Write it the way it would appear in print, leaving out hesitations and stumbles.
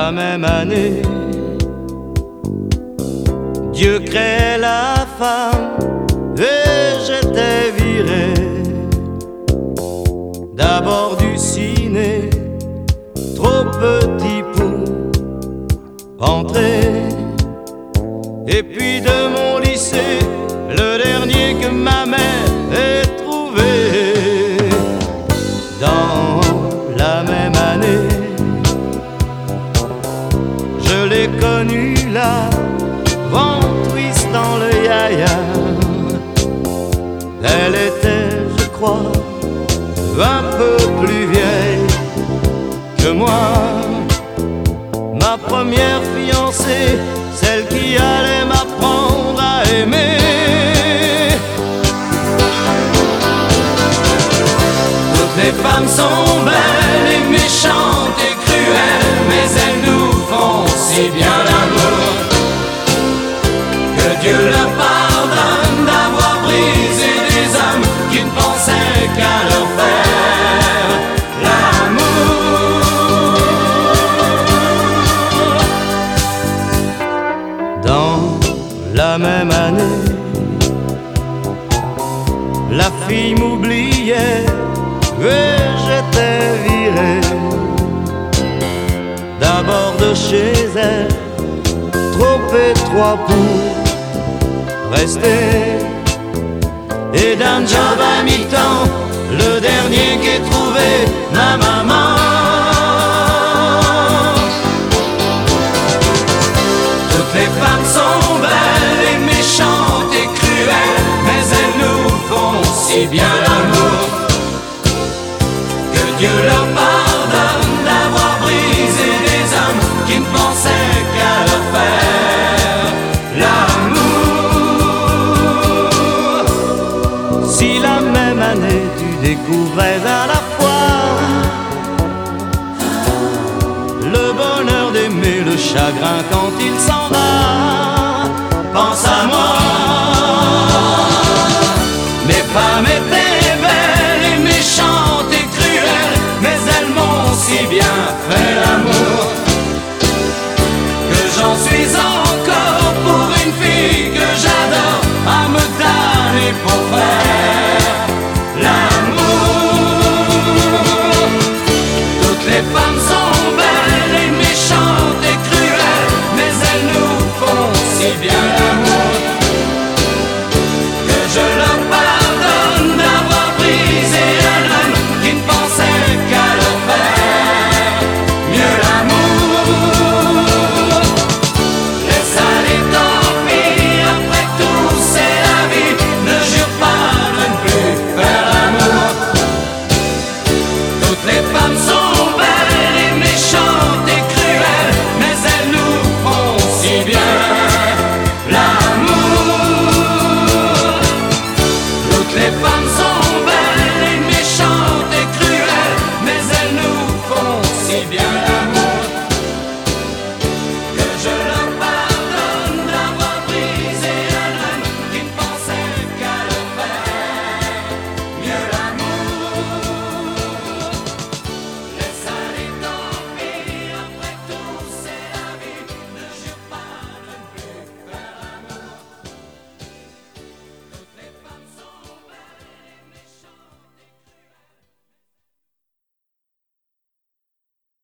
la même année, Dieu crée la femme et j'étais viré d'abord du ciné, trop petit pour entrer, et puis de mon lycée, le dernier que ma mère ait trouvé. Dans la même année, je l'ai connue là, vent twistant le yaya. Elle était, je crois, un peu plus vieille que moi, ma première fiancée, celle qui allait m'apprendre à aimer. Toutes les femmes sont belles et méchantes et cruelles, mais elles nous font si bien l'amour que Dieu leur pardonne d'avoir brisé des hommes qui ne pensaient qu'à leur faire l'amour. Dans la même année, la fille m'oubliait et j'étais viré d'abord de chez elle, trop étroit pour rester, et d'un job à mi-temps, le dernier qu'ait trouvé ma maman. Toutes les femmes sont belles et méchantes et cruelles, mais elles nous font si bien l'amour que Dieu leur pardonne d'avoir brisé des hommes qui ne pensaient qu'à leur faire l'amour. Si la même année tu découvrais à la fois le bonheur d'aimer, le chagrin quand il s'en